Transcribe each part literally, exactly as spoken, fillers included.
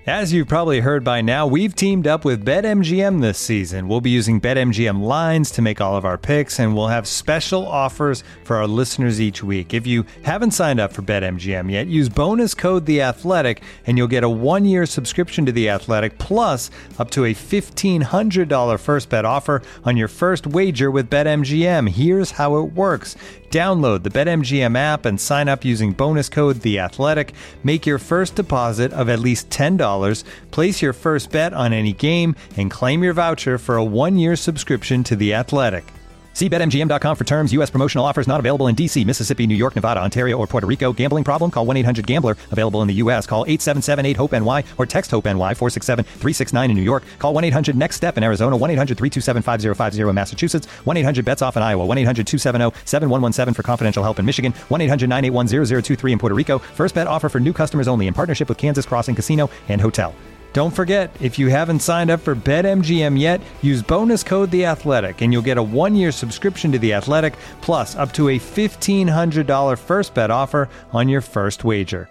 As you've probably heard by now, we've teamed up with BetMGM this season. We'll be using BetMGM lines to make all of our picks, and we'll have special offers for our listeners each week. If you haven't signed up for BetMGM yet, use bonus code The Athletic, and you'll get a one-year subscription to The Athletic, plus up to a fifteen hundred dollars first bet offer on your first wager with BetMGM. Here's how it works. Download the BetMGM app and sign up using bonus code The Athletic. Make your first deposit of at least ten dollars. Place your first bet on any game and claim your voucher for a one-year subscription to The Athletic. See Bet M G M dot com for terms. U S promotional offers not available in D C, Mississippi, New York, Nevada, Ontario, or Puerto Rico. Gambling problem? Call one eight hundred gambler. Available in the U S. Call eight seven seven eight hope N Y or text HOPE-NY four six seven three six nine in New York. Call one eight hundred next step in Arizona. one eight hundred three two seven five zero five zero in Massachusetts. one eight hundred bets off in Iowa. one eight hundred two seven zero seven one one seven for confidential help in Michigan. one eight hundred nine eight one zero zero two three in Puerto Rico. First bet offer for new customers only in partnership with Kansas Crossing Casino and Hotel. Don't forget, if you haven't signed up for BetMGM yet, use bonus code The Athletic, and you'll get a one-year subscription to The Athletic, plus up to a fifteen hundred dollars first bet offer on your first wager.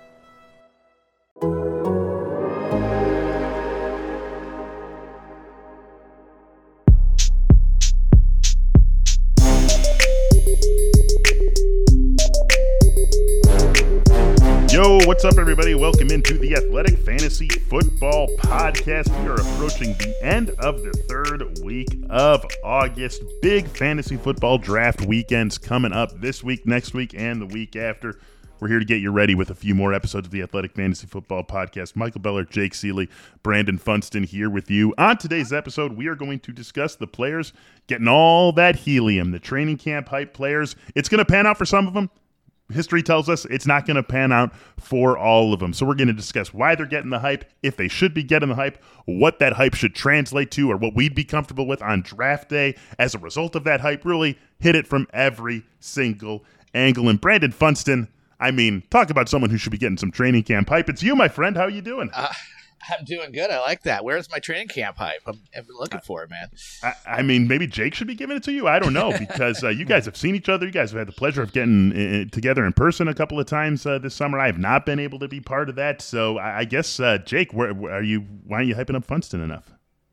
Yo, what's up, everybody? Welcome into the Athletic Fantasy Football Podcast. We are approaching the end of the third week of August. Big fantasy football draft weekends coming up this week, next week, and the week after. We're here to get you ready with a few more episodes of the Athletic Fantasy Football Podcast. Michael Beller, Jake Seeley, Brandon Funston here with you. On today's episode, we are going to discuss the players getting all that helium, the training camp hype players. It's going to pan out for some of them. History tells us it's not going to pan out for all of them. So we're going to discuss why they're getting the hype, if they should be getting the hype, what that hype should translate to, or what we'd be comfortable with on draft day as a result of that hype. Really hit it from every single angle. And Brandon Funston, I mean, talk about someone who should be getting some training camp hype. It's you, my friend. How are you doing? Uh, I'm doing good. I like that. Where's my training camp hype? I'm, I've been looking for it, man. I, I mean, maybe Jake should be giving it to you. I don't know, because uh, you guys have seen each other. You guys have had the pleasure of getting uh, together in person a couple of times uh, this summer. I have not been able to be part of that. So I, I guess, uh, Jake, where, where are you? Why aren't you hyping up Funston enough?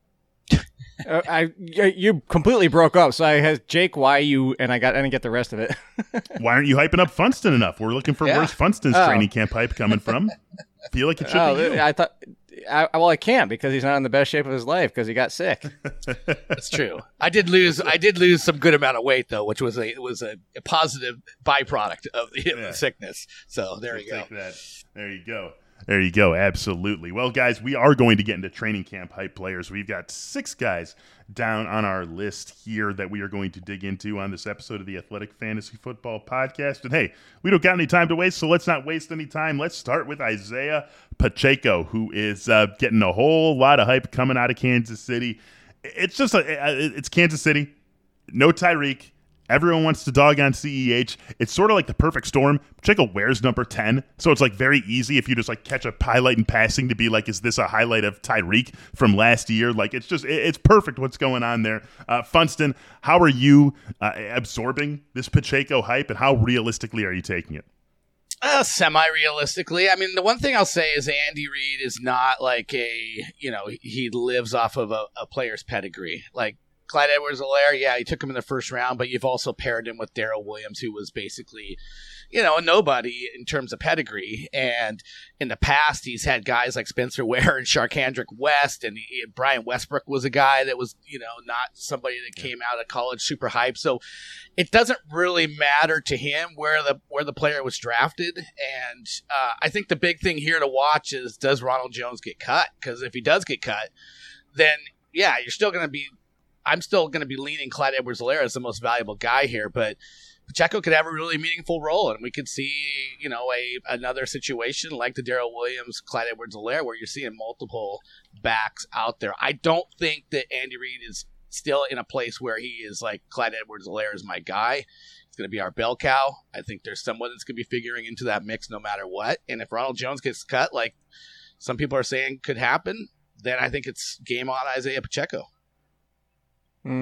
uh, I you completely broke up. So I had Jake, why you, and I got I didn't get the rest of it. Why aren't you hyping up Funston enough? We're looking for Yeah. where's Funston's Oh. training camp hype coming from. Feel like it should Oh, be you. I thought. I, well, I can't because he's not in the best shape of his life because he got sick. That's true. I did lose. I did lose some good amount of weight though, which was a was a, a positive byproduct of the, of Yeah. the sickness. So there We'll you go. take that. There you go. There you go. Absolutely. Well, guys, we are going to get into training camp hype players. We've got six guys down on our list here that we are going to dig into on this episode of the Athletic Fantasy Football Podcast. And hey, we don't got any time to waste, so let's not waste any time. Let's start with Isaiah Pacheco, who is uh, getting a whole lot of hype coming out of Kansas City. It's just a, it's Kansas City. No Tyreek. Everyone wants to dog on C E H. It's sort of like the perfect storm. Pacheco wears number ten, so it's like very easy if you just like catch a highlight in passing to be like, is this a highlight of Tyreek from last year? Like it's just, it's perfect what's going on there. Uh, Funston, how are you uh, absorbing this Pacheco hype, and how realistically are you taking it? Uh, semi-realistically, I mean, the one thing I'll say is Andy Reid is not like a, you know, he lives off of a, a player's pedigree. Like Clyde Edwards-Helaire, yeah, you took him in the first round, but you've also paired him with Darrell Williams, who was basically, you know, a nobody in terms of pedigree. And in the past, he's had guys like Spencer Ware and Sharkhandrick West, and he, Brian Westbrook was a guy that was, you know, not somebody that came out of college super hype. So it doesn't really matter to him where the where the player was drafted. And uh, I think the big thing here to watch is, does Ronald Jones get cut? Because if he does get cut, then, yeah, you're still going to be I'm still going to be leaning Clyde Edwards-Helaire as the most valuable guy here, but Pacheco could have a really meaningful role, and we could see, you know, a another situation like the Darrell Williams, Clyde Edwards-Helaire, where you're seeing multiple backs out there. I don't think that Andy Reid is still in a place where he is like, Clyde Edwards-Helaire is my guy. It's going to be our bell cow. I think there's someone that's going to be figuring into that mix no matter what. And if Ronald Jones gets cut, like some people are saying could happen, then I think it's game on Isaiah Pacheco. Mm,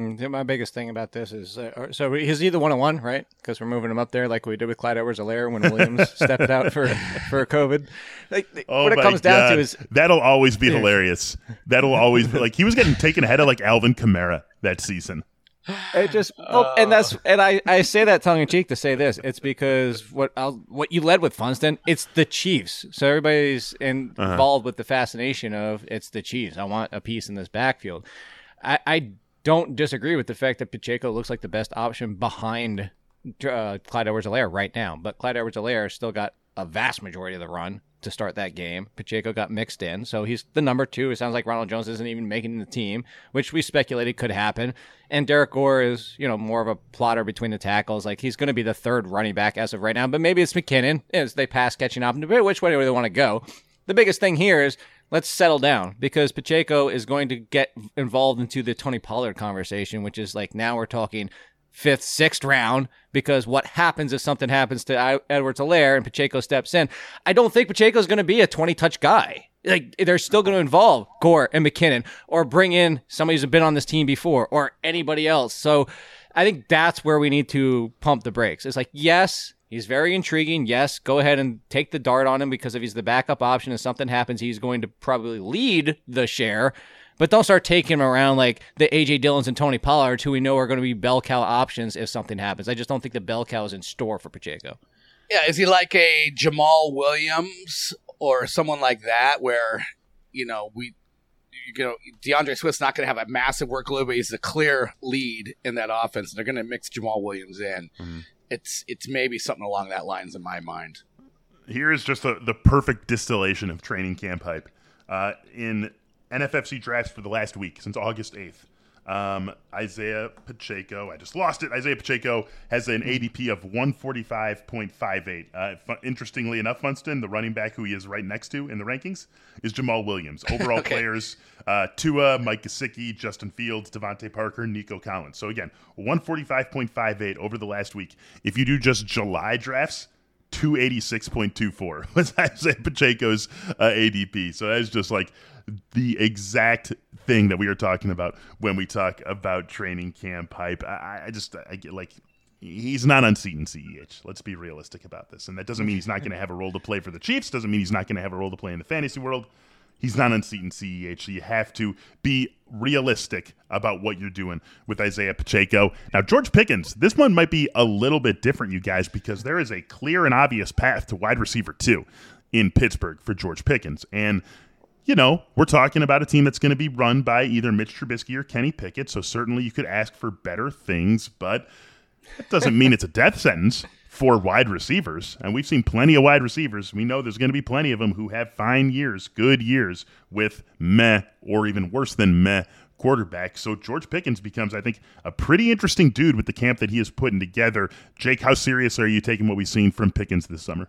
Mm, my biggest thing about this is, uh, so he's either one on one, right? Because we're moving him up there like we did with Clyde Edwards-Helaire when Williams stepped out for, for COVID. Like, oh what it my comes God. down to is that'll always be hilarious. That'll always be like he was getting taken ahead of like Alvin Kamara that season. It just, well, and that's, and I, I say that tongue in cheek to say this. It's because what I'll, what you led with, Funston, it's the Chiefs. So everybody's involved uh-huh. with the fascination of it's the Chiefs. I want a piece in this backfield. I, I don't disagree with the fact that Pacheco looks like the best option behind uh, Clyde Edwards-Helaire right now. But Clyde Edwards-Helaire still got a vast majority of the run to start that game. Pacheco got mixed in, so he's the number two. It sounds like Ronald Jones isn't even making the team, which we speculated could happen. And Derek Gore is, you know, more of a plotter between the tackles. Like, he's going to be the third running back as of right now, but maybe it's McKinnon as they pass catching up, which way do they want to go. The biggest thing here is let's settle down, because Pacheco is going to get involved into the Tony Pollard conversation, which is like now we're talking fifth, sixth round, because what happens if something happens to Edwards-Helaire and Pacheco steps in? I don't think Pacheco is going to be a twenty-touch guy. Like, they're still going to involve Gore and McKinnon, or bring in somebody who's been on this team before, or anybody else. So I think that's where we need to pump the brakes. It's like, yes, he's very intriguing. Yes, go ahead and take the dart on him, because if he's the backup option and something happens, he's going to probably lead the share. But don't start taking him around like the A J Dillons and Tony Pollards, who we know are going to be bell cow options if something happens. I just don't think the bell cow is in store for Pacheco. Yeah, is he like a Jamal Williams or someone like that, where, you know, we, you know, DeAndre Swift's not going to have a massive workload, but he's the clear lead in that offense, and they're going to mix Jamal Williams in. Mm-hmm. It's it's maybe something along that lines in my mind. Here's just the, the perfect distillation of training camp hype. Uh, in N F F C drafts for the last week, since August eighth, um, Isaiah Pacheco, I just lost it. Isaiah Pacheco has an A D P of one forty-five point five eight. Uh, fu- interestingly enough, Funston, the running back who he is right next to in the rankings, is Jamal Williams. Overall okay. players, uh, Tua, Mike Gesicki, Justin Fields, Devontae Parker, Nico Collins. So again, one forty-five point five eight over the last week. If you do just July drafts, two eighty-six point two four was Isaiah Pacheco's uh, A D P. So that's just like the exact thing that we are talking about when we talk about training camp hype. I, I just, I get like, he's not unseating C E H. Let's be realistic about this. And that doesn't mean he's not going to have a role to play for the Chiefs. Doesn't mean he's not going to have a role to play in the fantasy world. He's not unseating C E H. So you have to be realistic about what you're doing with Isaiah Pacheco. Now, George Pickens, this one might be a little bit different, you guys, because there is a clear and obvious path to wide receiver two in Pittsburgh for George Pickens. And you know, we're talking about a team that's going to be run by either Mitch Trubisky or Kenny Pickett, so certainly you could ask for better things, but that doesn't mean it's a death sentence for wide receivers. And we've seen plenty of wide receivers. We know there's going to be plenty of them who have fine years, good years, with meh or even worse than meh quarterback. So George Pickens becomes, I think, a pretty interesting dude with the camp that he is putting together. Jake, how serious are you taking what we've seen from Pickens this summer?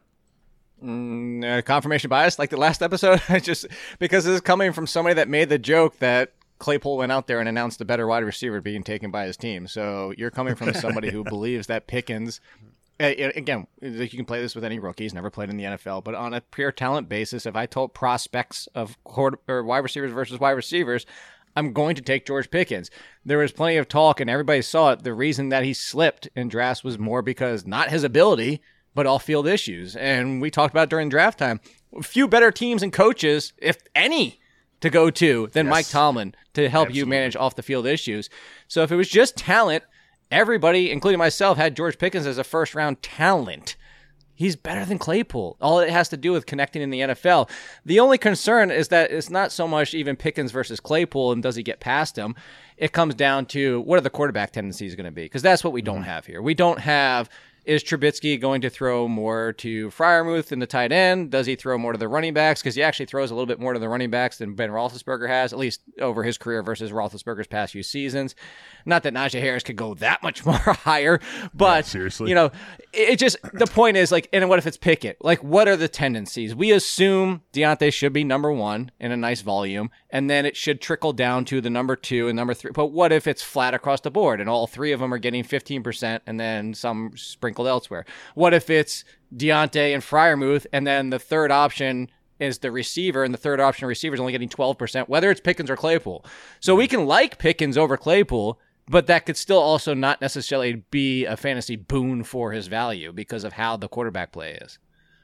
Mm, uh, confirmation bias, like the last episode, just because this is coming from somebody that made the joke that Claypool went out there and announced a better wide receiver being taken by his team. So you're coming from somebody who believes that Pickens, uh, again, you can play this with any rookie. He's never played in the N F L, but on a pure talent basis, if I told prospects of quarter, or wide receivers versus wide receivers, I'm going to take George Pickens. There was plenty of talk, and everybody saw it. The reason that he slipped in drafts was more because not his ability, but off-field issues. And we talked about during draft time, a few better teams and coaches, if any, to go to than yes. Mike Tomlin to help Absolutely. You manage off-the-field issues. So if it was just talent, everybody, including myself, had George Pickens as a first-round talent. He's better than Claypool. All it has to do with connecting in the N F L. The only concern is that it's not so much even Pickens versus Claypool and does he get past him. It comes down to what are the quarterback tendencies going to be? Because that's what we don't have here. We don't have... Is Trubisky going to throw more to Freiermuth in the tight end? Does he throw more to the running backs? Because he actually throws a little bit more to the running backs than Ben Roethlisberger has, at least over his career versus Roethlisberger's past few seasons. Not that Najee Harris could go that much more higher, but, yeah, seriously, you know, it, it just, the point is, like, and what if it's Pickett? Like, what are the tendencies? We assume Deontay should be number one in a nice volume, and then it should trickle down to the number two and number three. But what if it's flat across the board and all three of them are getting fifteen percent and then some sprinkled elsewhere? What if it's Deontay and Freiermuth and then the third option is the receiver and the third option receiver is only getting twelve percent, whether it's Pickens or Claypool? So we can like Pickens over Claypool, but that could still also not necessarily be a fantasy boon for his value because of how the quarterback play is.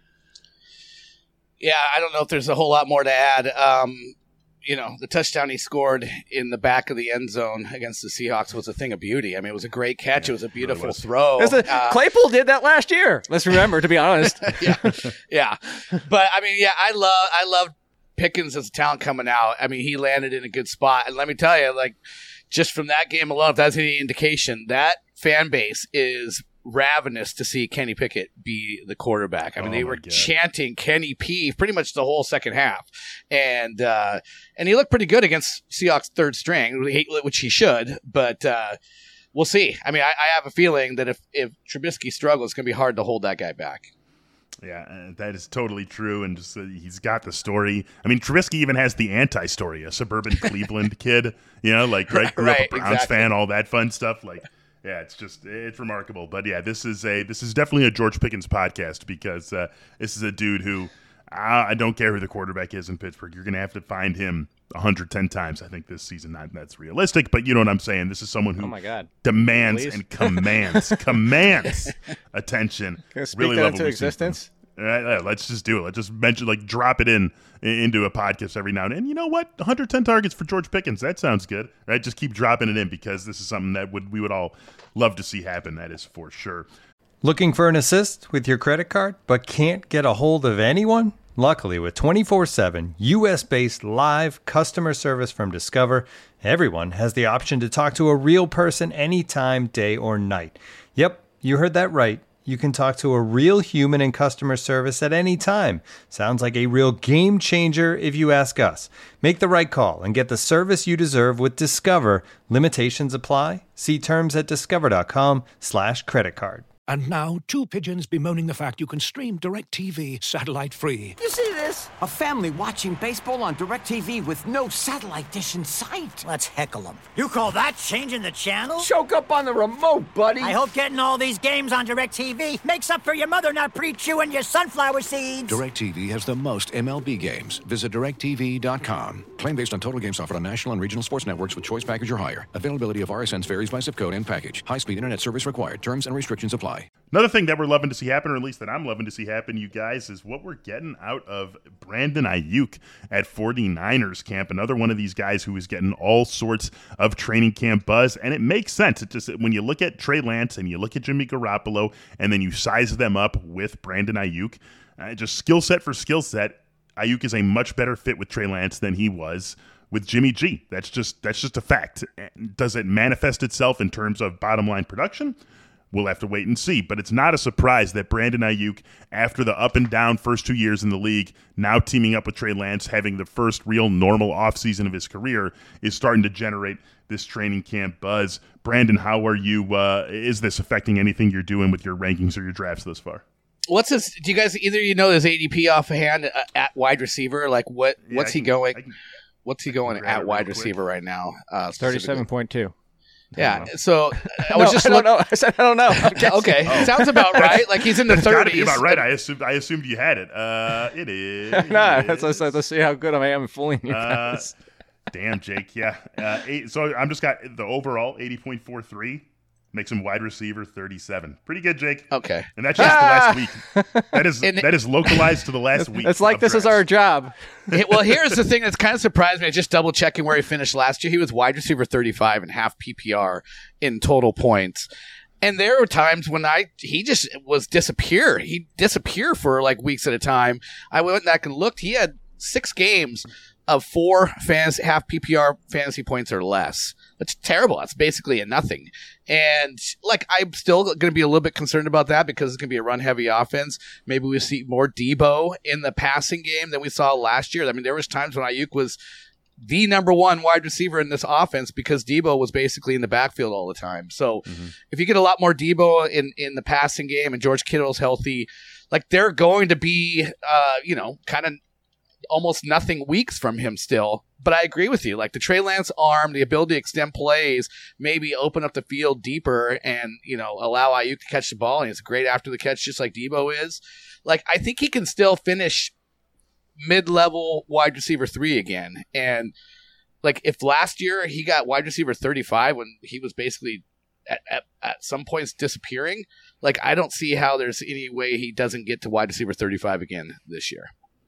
Yeah, I don't know if there's a whole lot more to add. Um, you know, the touchdown he scored in the back of the end zone against the Seahawks was a thing of beauty. I mean, it was a great catch. Yeah, it was a beautiful was. throw. A, uh, Claypool did that last year. Let's remember, to be honest. yeah, yeah. But I mean, yeah, I love, I love Pickens as a talent coming out. I mean, he landed in a good spot, and let me tell you, like, just from that game alone, if that's any indication, that fan base is ravenous to see Kenny Pickett be the quarterback. I mean, oh they were God. chanting Kenny P pretty much the whole second half, and uh, and he looked pretty good against Seahawks third string, which he should. But uh, we'll see. I mean, I, I have a feeling that if if Trubisky struggles, it's going to be hard to hold that guy back. Yeah, uh, that is totally true, and just uh, he's got the story. I mean, Trubisky even has the anti-story, a suburban Cleveland kid, you know, like right, grew right, up a Browns exactly. fan, all that fun stuff, like. Yeah, it's just it's remarkable, but yeah, this is a this is definitely a George Pickens podcast because uh, this is a dude who I, I don't care who the quarterback is in Pittsburgh. You're going to have to find him one hundred ten times, I think, this season. Not that's realistic, but you know what I'm saying. This is someone who oh my God. demands Please? and commands commands attention. Can I speak really that love into existence? All right, yeah, let's just do it. Let's just mention, like, drop it in into a podcast every now and then. And you know what? one hundred ten targets for George Pickens. That sounds good, right? Just keep dropping it in because this is something that would we would all love to see happen. That is for sure. Looking for an assist with your credit card, but can't get a hold of anyone? Luckily, with twenty-four seven U S-based live customer service from Discover, everyone has the option to talk to a real person anytime, day or night. Yep, you heard that right. You can talk to a real human in customer service at any time. Sounds like a real game changer if you ask us. Make the right call and get the service you deserve with Discover. Limitations apply. See terms at discover.com slash credit card. And now, two pigeons bemoaning the fact you can stream DirecTV satellite-free. You see this? A family watching baseball on DirecTV with no satellite dish in sight. Let's heckle them. You call that changing the channel? Choke up on the remote, buddy. I hope getting all these games on DirecTV makes up for your mother not pre-chewing your sunflower seeds. DirecTV has the most M L B games. Visit direct T V dot com. Claim based on total games offered on national and regional sports networks with choice package or higher. Availability of R S Ns varies by zip code and package. High-speed internet service required. Terms and restrictions apply. Another thing that we're loving to see happen, or at least that I'm loving to see happen, you guys, is what we're getting out of Brandon Ayuk at forty-niners camp. Another one of these guys who is getting all sorts of training camp buzz, and it makes sense. It just when you look at Trey Lance and you look at Jimmy Garoppolo, and then you size them up with Brandon Ayuk, uh, just skill set for skill set, Ayuk is a much better fit with Trey Lance than he was with Jimmy G. That's just that's just a fact. Does it manifest itself in terms of bottom line production? We'll have to wait and see, but it's not a surprise that Brandon Ayuk, after the up and down first two years in the league, now teaming up with Trey Lance, having the first real normal offseason of his career, is starting to generate this training camp buzz. Brandon, how are you? Uh, is this affecting anything you're doing with your rankings or your drafts thus far? What's his? Do you guys either you know his A D P offhand uh, at wide receiver? Like what? Yeah, what's can, he going? can, what's he going at wide receiver right now? Uh, thirty-seven point two. Yeah, so I was no, just I don't look- know. I said I don't know. Okay, Oh. sounds about right. Like he's in the It's got to thirties. be about right. I assumed I assumed you had it. Uh, it is. no, it that's what I said. Let's see how good I am at fooling you Uh, guys. Damn, Jake. Yeah. Uh, eight, so I'm just got the overall eighty point four three. Makes him wide receiver thirty-seven. Pretty good, Jake. Okay, And that's just the last week. That is And- that is localized to the last week. It's like of this is drafts. our job. Hey, well, here's the thing that's kind of surprised me. I just double checking where he finished last year. He was wide receiver thirty-five and half P P R in total points. And there were times when I he just was disappear. He'd disappear for like weeks at a time. I went back and looked. He had six games of four fantasy, half P P R fantasy points or less. That's terrible. That's basically a nothing. And like, I'm still going to be a little bit concerned about that because it's going to be a run heavy offense. Maybe we see more Debo in the passing game than we saw last year. I mean, there was times when Ayuk was the number one wide receiver in this offense because Debo was basically in the backfield all the time. So mm-hmm. if you get a lot more Debo in, in the passing game and George Kittle's healthy, like they're going to be, uh, you know, kind of almost nothing weeks from him still. But I agree with you. Like the Trey Lance arm, the ability to extend plays, maybe open up the field deeper and, you know, allow Ayuk to catch the ball. And it's great after the catch, just like Debo is. Like, I think he can still finish mid-level wide receiver three again. And Like, if last year he got wide receiver thirty-five when he was basically at, at, at some points disappearing, like, I don't see how there's any way he doesn't get to wide receiver thirty-five again this year.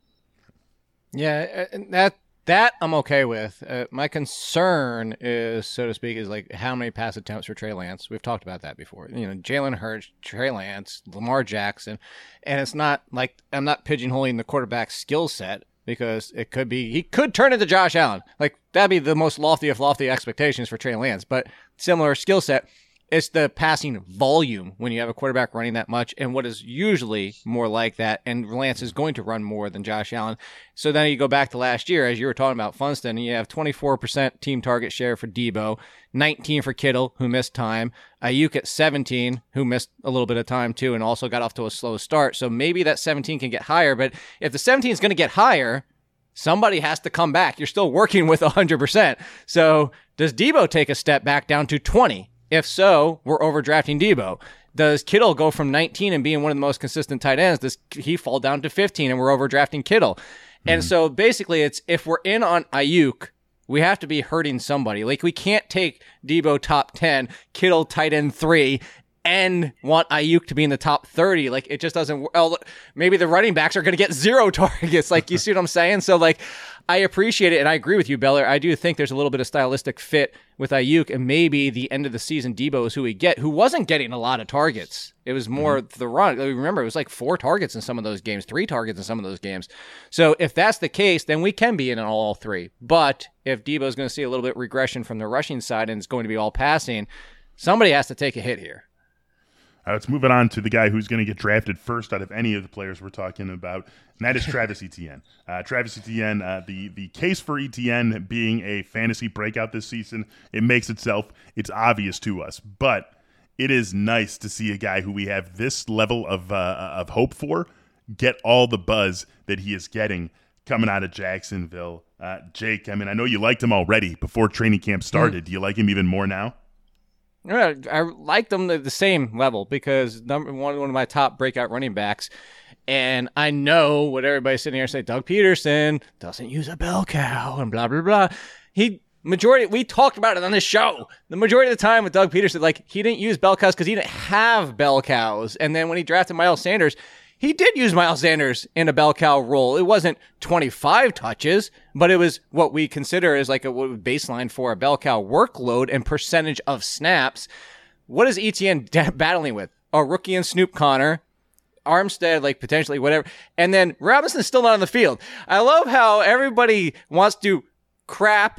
Yeah, and that that I'm okay with. Uh, my concern is, so to speak, is like how many pass attempts for Trey Lance. We've talked about that before. You know, Jalen Hurts, Trey Lance, Lamar Jackson, and it's not like I'm not pigeonholing the quarterback's skill set, because it could be he could turn into Josh Allen. Like, that'd be the most lofty of lofty expectations for Trey Lance, but similar skill set. It's the passing volume when you have a quarterback running that much, and what is usually more like that, and Lance is going to run more than Josh Allen. So then you go back to last year, as you were talking about Funston, and you have twenty-four percent team target share for Debo, nineteen for Kittle, who missed time, Ayuk at seventeen, who missed a little bit of time too, and also got off to a slow start. So maybe that seventeen can get higher, but if the seventeen is going to get higher, somebody has to come back. You're still working with one hundred percent. So does Debo take a step back down to twenty? If so, we're overdrafting Debo. Does Kittle go from nineteen and being one of the most consistent tight ends? Does he fall down to fifteen and we're overdrafting Kittle? Mm-hmm. And so basically it's, if we're in on Ayuk, we have to be hurting somebody. Like, we can't take Debo top ten, Kittle tight end three, and want Ayuk to be in the top thirty. Like, it just doesn't, well, maybe the running backs are going to get zero targets. Like, you see what I'm saying? So, like, I appreciate it, and I agree with you, Beller. I do think there's a little bit of stylistic fit with Ayuk, and maybe the end of the season Debo is who we get, who wasn't getting a lot of targets. It was more mm-hmm. the run. Remember, it was like four targets in some of those games, three targets in some of those games. So if that's the case, then we can be in on all three. But if Debo is going to see a little bit regression from the rushing side and it's going to be all passing, somebody has to take a hit here. Uh, let's move it on to the guy who's going to get drafted first out of any of the players we're talking about, and that is Travis Etienne. Uh, Travis Etienne, uh, the, the case for Etienne being a fantasy breakout this season, it makes itself, it's obvious to us. But it is nice to see a guy who we have this level of uh, of hope for get all the buzz that he is getting coming out of Jacksonville. Uh, Jake, I mean, I know you liked him already before training camp started. Mm. Do you like him even more now? Yeah, I like them at the same level because number one, one of my top breakout running backs, and I know what everybody's sitting here saying, Doug Peterson doesn't use a bell cow and blah, blah, blah. He, majority, we talked about it on this show. The majority of the time with Doug Peterson, like, he didn't use bell cows because he didn't have bell cows. And then when he drafted Miles Sanders, he did use Miles Sanders in a bell cow role. It wasn't twenty-five touches, but it was what we consider as like a baseline for a bell cow workload and percentage of snaps. What is Etienne d- battling with? A rookie and Snoop Connor, Armstead, like potentially whatever. And then Robinson's still not on the field. I love how everybody wants to crap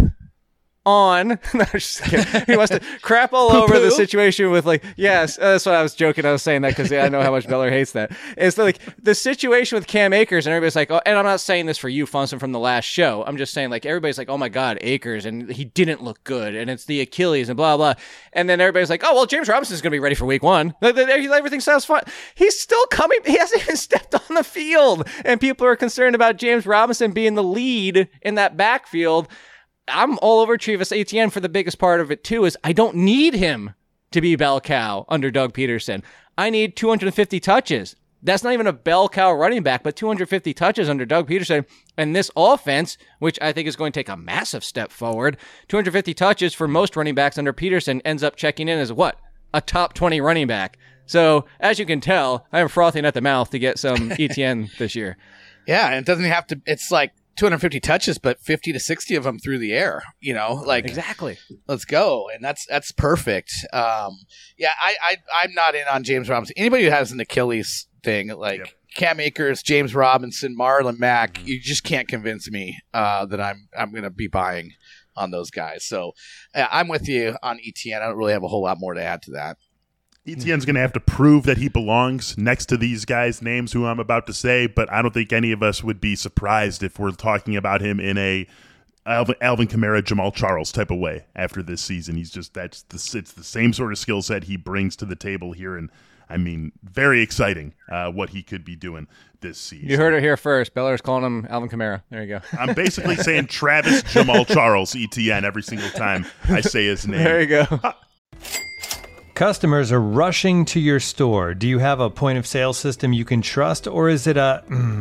on. No, just kidding. He wants to crap all over the situation with, like, yes, uh, that's what I was joking. I was saying that because yeah, I know how much Beller hates that. It's like the situation with Cam Akers, and everybody's like, oh, and I'm not saying this for you, Funson, from the last show. I'm just saying, like, everybody's like, oh my God, Akers, and he didn't look good, and it's the Achilles, and blah, blah. And then everybody's like, oh, well, James Robinson's going to be ready for week one. Everything sounds fine. He's still coming. He hasn't even stepped on the field, and people are concerned about James Robinson being the lead in that backfield. I'm all over Travis Etienne for the biggest part of it, too, is I don't need him to be bell cow under Doug Peterson. I need two hundred fifty touches. That's not even a bell cow running back, but two hundred fifty touches under Doug Peterson. And this offense, which I think is going to take a massive step forward, two hundred fifty touches for most running backs under Peterson ends up checking in as what? A top twenty running back. So, as you can tell, I am frothing at the mouth to get some Etienne this year. Yeah, and it doesn't have to, it's like, two hundred fifty touches, but fifty to sixty of them through the air, you know, like exactly. Let's go. And that's, that's perfect. Um, yeah, I, I, I'm not in on James Robinson. Anybody who has an Achilles thing, like yep. Cam Akers, James Robinson, Marlon Mack, mm-hmm. you just can't convince me, uh, that I'm, I'm going to be buying on those guys. So uh, I'm with you on Etienne. I don't really have a whole lot more to add to that. Etienne's going to have to prove that he belongs next to these guys' names who I'm about to say, but I don't think any of us would be surprised if we're talking about him in a Alvin, Alvin Kamara, Jamal Charles type of way after this season. He's just, that's the, it's the same sort of skill set he brings to the table here, and I mean, very exciting uh, what he could be doing this season. You heard it here first. Beller's calling him Alvin Kamara. There you go. I'm basically saying Travis Jamal Charles Etienne every single time I say his name. There you go. Customers are rushing to your store. Do you have a point of sale system you can trust, or is it a mm,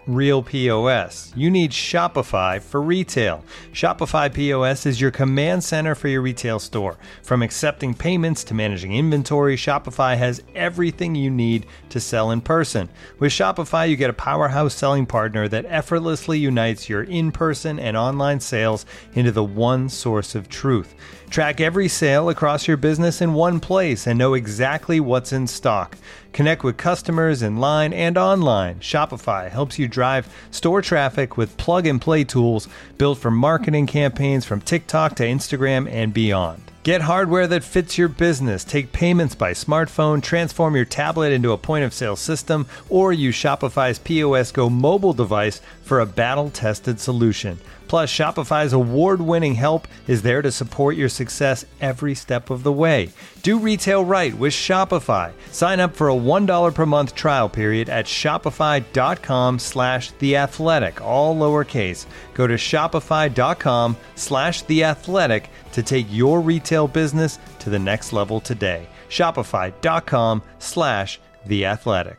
real P O S. You need Shopify for retail. Shopify P O S is your command center for your retail store. From accepting payments to managing inventory, Shopify has everything you need to sell in person. With Shopify, you get a powerhouse selling partner that effortlessly unites your in-person and online sales into the one source of truth. Track every sale across your business in one place and know exactly what's in stock. Connect with customers in line and online. Shopify helps you drive store traffic with plug-and-play tools built for marketing campaigns from TikTok to Instagram and beyond. Get hardware that fits your business. Take payments by smartphone, transform your tablet into a point-of-sale system, or use Shopify's P O S Go mobile device for a battle-tested solution. Plus, Shopify's award-winning help is there to support your success every step of the way. Do retail right with Shopify. Sign up for a one dollar per month trial period at shopify.com slash theathletic, all lowercase. Go to shopify.com slash theathletic to take your retail business to the next level today. Shopify.com slash theathletic.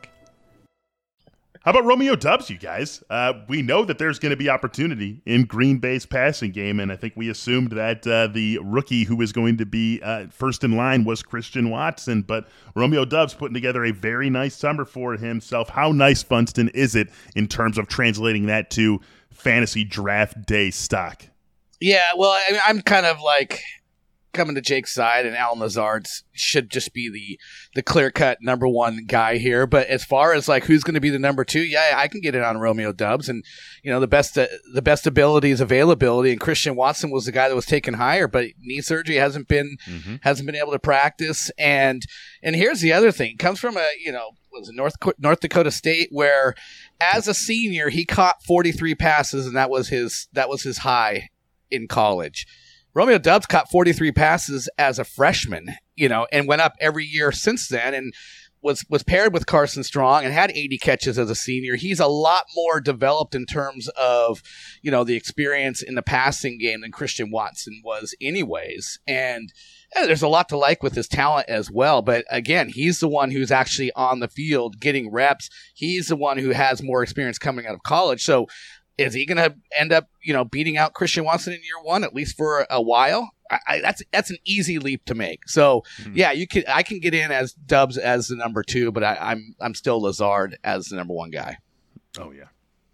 How about Romeo Doubs, you guys? Uh, we know that there's going to be opportunity in Green Bay's passing game, and I think we assumed that uh, the rookie who was going to be uh, first in line was Christian Watson, but Romeo Doubs putting together a very nice summer for himself. How nice, Funston, is it in terms of translating that to fantasy draft day stock? Yeah, well, I mean, I'm kind of like coming to Jake's side, and Allen Lazard should just be the the clear-cut number one guy here. But as far as like who's going to be the number two, yeah, I can get it on Romeo Doubs. And you know, the best uh, the best ability is availability. And Christian Watson was the guy that was taken higher, but knee surgery hasn't been mm-hmm. hasn't been able to practice. And and here's the other thing: it comes from a you know was it North North Dakota State, where as a senior he caught forty-three passes, and that was his that was his high in college. Romeo Doubs caught forty-three passes as a freshman, you know, and went up every year since then, and was was paired with Carson Strong and had eighty catches as a senior. He's a lot more developed in terms of, you know, the experience in the passing game than Christian Watson was anyways. And yeah, there's a lot to like with his talent as well. But again, he's the one who's actually on the field getting reps. He's the one who has more experience coming out of college. So is he going to end up, you know, beating out Christian Watson in year one, at least for a while? I, I, that's that's an easy leap to make. So mm-hmm. yeah, you can I can get in as Doubs as the number two, but I, I'm I'm still Lazard as the number one guy. Oh yeah,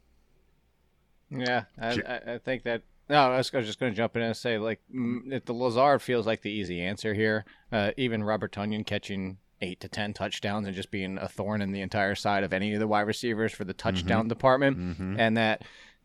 yeah. I, I, I think that. No, I was, I was just going to jump in and say, like, if the Lazard feels like the easy answer here. Uh, even Robert Tonyan catching eight to ten touchdowns and just being a thorn in the entire side of any of the wide receivers for the touchdown mm-hmm. department, mm-hmm. and that.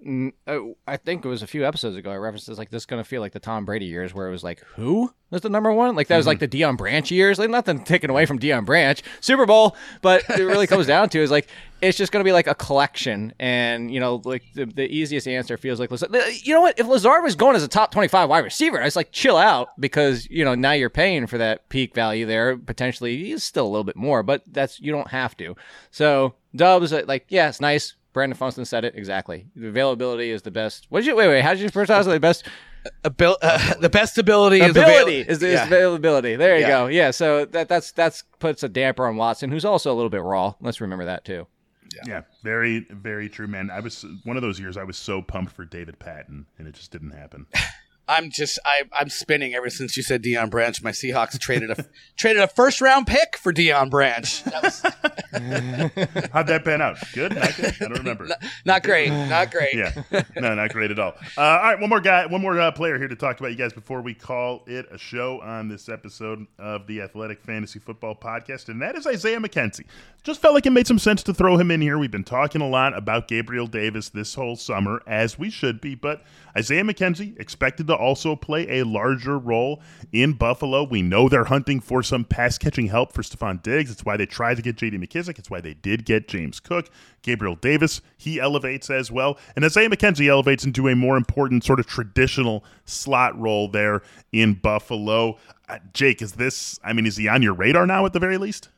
I think it was a few episodes ago I referenced this, like, this is going to feel like the Tom Brady years where it was like, who was the number one? Like, that was mm-hmm. like the Deion Branch years. Like, nothing taken away from Deion Branch. Super Bowl, but it really comes down to is, like, it's just going to be like a collection. And, you know, like, the, the easiest answer feels like, you know what? If Lazard was going as a top twenty-five wide receiver, I was like, chill out, because, you know, now you're paying for that peak value there. Potentially, he's still a little bit more, but that's, you don't have to. So, Doubs, like, yeah, it's nice. Brandon Funston said it exactly. The availability is the best. What did you wait? Wait, how did you pronounce it? The best, Abil- uh, the best ability, ability is, avail- is, is yeah. availability. There you yeah. go. Yeah. So that that's that's puts a damper on Watson, who's also a little bit raw. Let's remember that too. Yeah. yeah, very very true, man. I was one of those years I was so pumped for David Patton, and it just didn't happen. I'm just I, I'm spinning ever since you said Deion Branch. My Seahawks traded a traded a first round pick for Deion Branch. That was... How'd that pan out? Good? Not good? I don't remember. Not, not great. Not great. Yeah, no, not great at all. Uh, all right, one more guy, one more uh, player here to talk about, you guys, before we call it a show on this episode of the Athletic Fantasy Football Podcast, and that is Isaiah McKenzie. Just felt like it made some sense to throw him in here. We've been talking a lot about Gabriel Davis this whole summer, as we should be, but Isaiah McKenzie expected to also play a larger role in Buffalo. We know they're hunting for some pass-catching help for Stephon Diggs. It's why they tried to get J D McKissic. It's why they did get James Cook. Gabriel Davis, he elevates as well. And Isaiah McKenzie elevates into a more important sort of traditional slot role there in Buffalo. Uh, Jake, is this, I mean, is he on your radar now at the very least?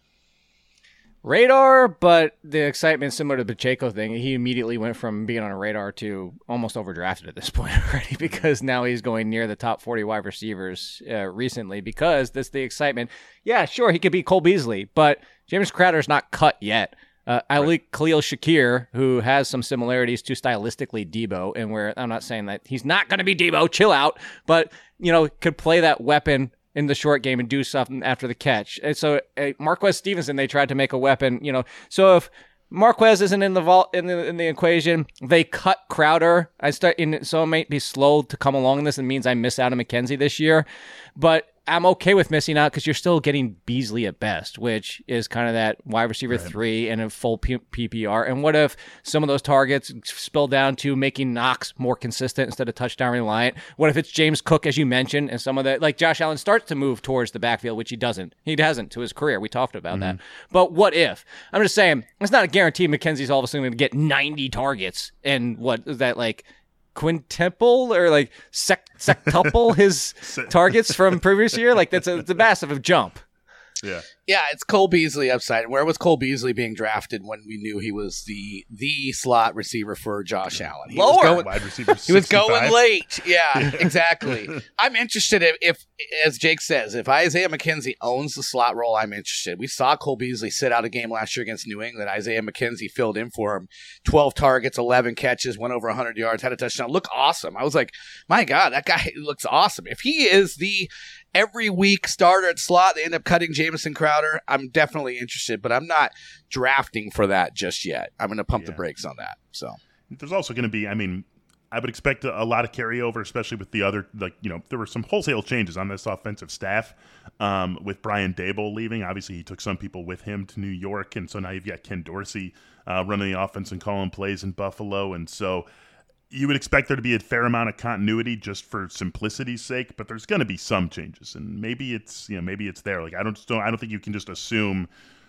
Radar, but the excitement similar to the Pacheco thing, he immediately went from being on a radar to almost overdrafted at this point already, because now he's going near the top forty wide receivers uh, recently, because that's the excitement. Yeah, sure, he could be Cole Beasley, but James Crowder's not cut yet. Uh, I like Khalil Shakir, who has some similarities to stylistically Debo, and where I'm not saying that he's not going to be Debo, chill out, but, you know, could play that weapon in the short game and do something after the catch. And so uh, Marquez Stevenson, they tried to make a weapon, you know, so if Marquez isn't in the vault in the in the equation, they cut Crowder. I start in, so it might be slow to come along in this. It means I miss out on McKenzie this year, but I'm okay with missing out because you're still getting Beasley at best, which is kind of that wide receiver right. three and a full P- PPR. And what if some of those targets spill down to making Knox more consistent instead of touchdown reliant? What if it's James Cook, as you mentioned, and some of the, like Josh Allen starts to move towards the backfield, which he doesn't. He hasn't to his career. We talked about mm-hmm. that. But what if? I'm just saying, it's not a guarantee McKenzie's all of a sudden going to get ninety targets. And what is that, like, quintuple or like sec- sectuple his targets from previous year? Like that's a, it's a massive jump. Yeah. Yeah, it's Cole Beasley upside. Where was Cole Beasley being drafted when we knew he was the the slot receiver for Josh Allen? He Lower. Was going, wide receiver he was going late. Yeah, exactly. I'm interested if, if, as Jake says, if Isaiah McKenzie owns the slot role, I'm interested. We saw Cole Beasley sit out a game last year against New England. Isaiah McKenzie filled in for him. twelve targets, eleven catches, went over one hundred yards, had a touchdown. Looked awesome. I was like, my God, that guy looks awesome. If he is the every week starter at slot, they end up cutting Jamison Crowder, I'm definitely interested, but I'm not drafting for that just yet. I'm going to pump yeah. the brakes on that. So there's also going to be, I mean, I would expect a, a lot of carryover, especially with the other, like, you know, there were some wholesale changes on this offensive staff um, with Brian Daboll leaving. Obviously, he took some people with him to New York, and so now you've got Ken Dorsey uh, running the offense and calling plays in Buffalo, and so you would expect there to be a fair amount of continuity just for simplicity's sake, but there's going to be some changes, and maybe it's, you know, maybe it's there. Like I don't, don't, I don't think you can just assume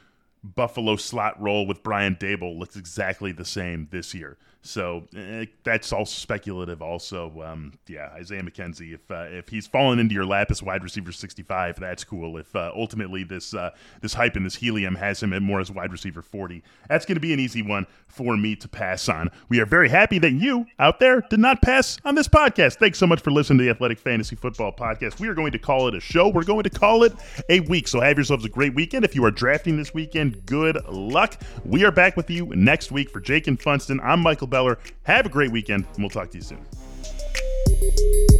Buffalo slot role with Brian Daboll looks exactly the same this year. So eh, that's all speculative. Also, um, yeah, Isaiah McKenzie. If uh, if he's fallen into your lap as wide receiver sixty-five, that's cool. If uh, ultimately this uh, this hype and this helium has him at more as wide receiver forty, that's going to be an easy one for me to pass on. We are very happy that you out there did not pass on this podcast. Thanks so much for listening to the Athletic Fantasy Football Podcast. We are going to call it a show. We're going to call it a week. So have yourselves a great weekend. If you are drafting this weekend, good luck. We are back with you next week. For Jake and Funston, I'm Michael Beller. Have a great weekend, and we'll talk to you soon.